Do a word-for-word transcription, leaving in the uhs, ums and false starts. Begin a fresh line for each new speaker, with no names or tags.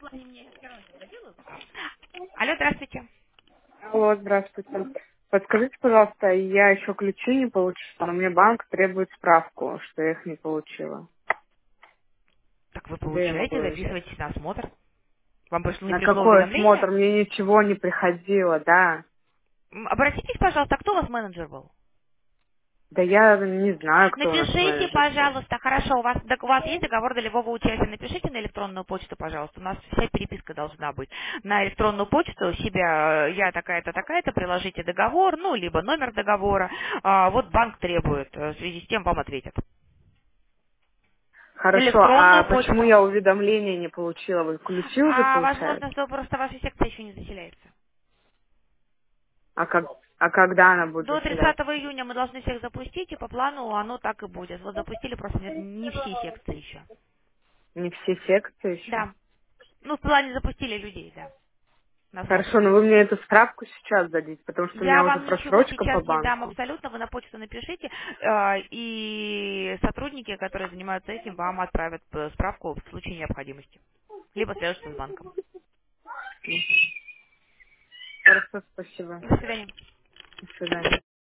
Алло, здравствуйте.
Алло, здравствуйте. Подскажите, пожалуйста, я еще ключи не получила, но мне банк требует справку, что я их не получила.
Так вы
Где я могу
получаете,
ее взять?
записывайтесь на осмотр. Вам пришло, не
На
пришло
какой осмотр?
уведомление?
Мне ничего не приходило, да.
М, Обратитесь, пожалуйста, а кто у вас менеджер был?
Да я не знаю, кто у нас
Напишите,
менеджер был.
пожалуйста, хорошо, у вас, дог- у вас есть договор долевого участия, напишите на электронную почту, пожалуйста, у нас вся переписка должна быть. На электронную почту себя, э, я такая-то, такая-то, приложите договор, ну, либо номер договора, А, вот банк требует, э, в связи с тем вам ответят. На
Хорошо, а
электронную
почему
почту.
я уведомления не получила? Вы ключи уже
А, возможно,
получаете?
что просто ваша секция еще не заселяется.
А, как, а когда она будет
До
заселяться?
тридцатого июня мы должны всех запустить, и по плану оно так и будет. Вот запустили просто не не все секции еще.
Не все секции еще?
Да. Ну, в плане запустили людей, да, на
Хорошо,
смотр.
но вы мне эту справку сейчас дадите, потому что у
Я
меня уже
вам ничего
просрочка по
сейчас не дам
банку.
абсолютно, вы на почту напишите, э, и сотрудники, которые занимаются этим, вам отправят э, справку в случае необходимости. Либо свяжутся с банком.
Хорошо, спасибо.
До свидания.
До свидания.